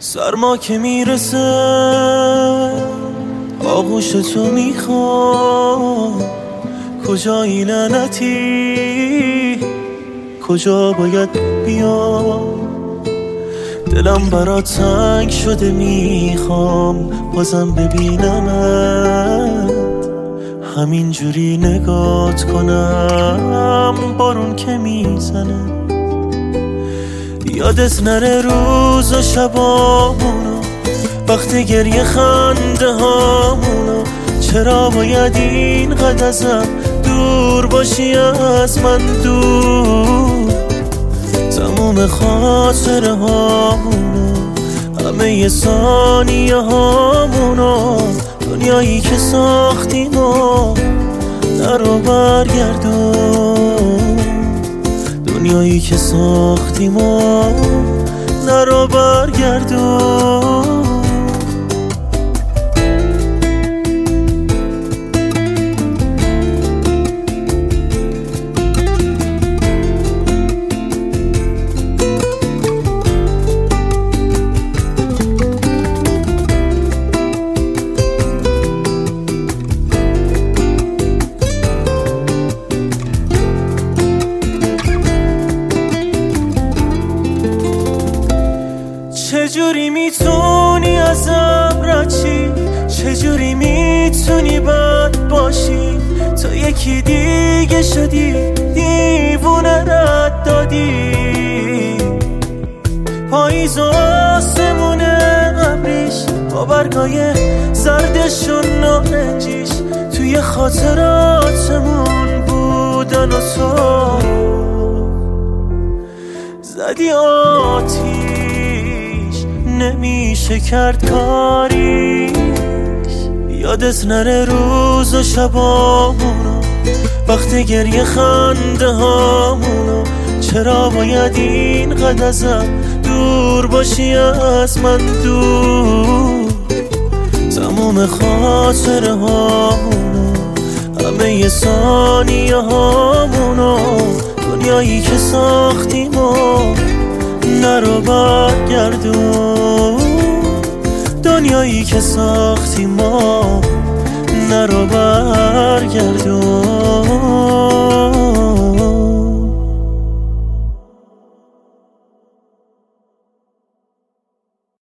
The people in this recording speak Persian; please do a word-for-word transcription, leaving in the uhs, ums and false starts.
سرما که میرسه آغوش تو میخوام، کجایی لعنتی کجا باید بیام؟ دلم برات تنگ شده میخوام بازم ببینمت، همین جوری نگات کنم بارون که میزنه. یادت نره روز و شبامونو، وقتی گریه خنده هامونو، چرا باید اینقدر ازم دور باشی از من دور؟ تموم خاطره هامونو، همه ی ثانیه هامونو، دنیایی که ساختیم و نرو برگردون، دنیایی که ساختیم و نرو برگردون. چجوری میتونی ازم رد چی؟ چجوری میتونی بد باشی؟ تو یکی دیگه شدی دیوونه رد دادی. پاییز و آسمون ابریش با برگای زردشون نارنجیش توی خاطراتمون بودن و تو زدی آتیش، نمیشه کرد کاریش. یادت نره روز و شبامونو، وقتی گریه خنده هامونو، چرا باید اینقدر ازم دور باشی از من دور؟ تموم خاطره هامونو، همه ی ثانیه هامونو، دنیایی که ساختیم و نرو برگردون، دنیایی که ساختیم و نرو برگردون.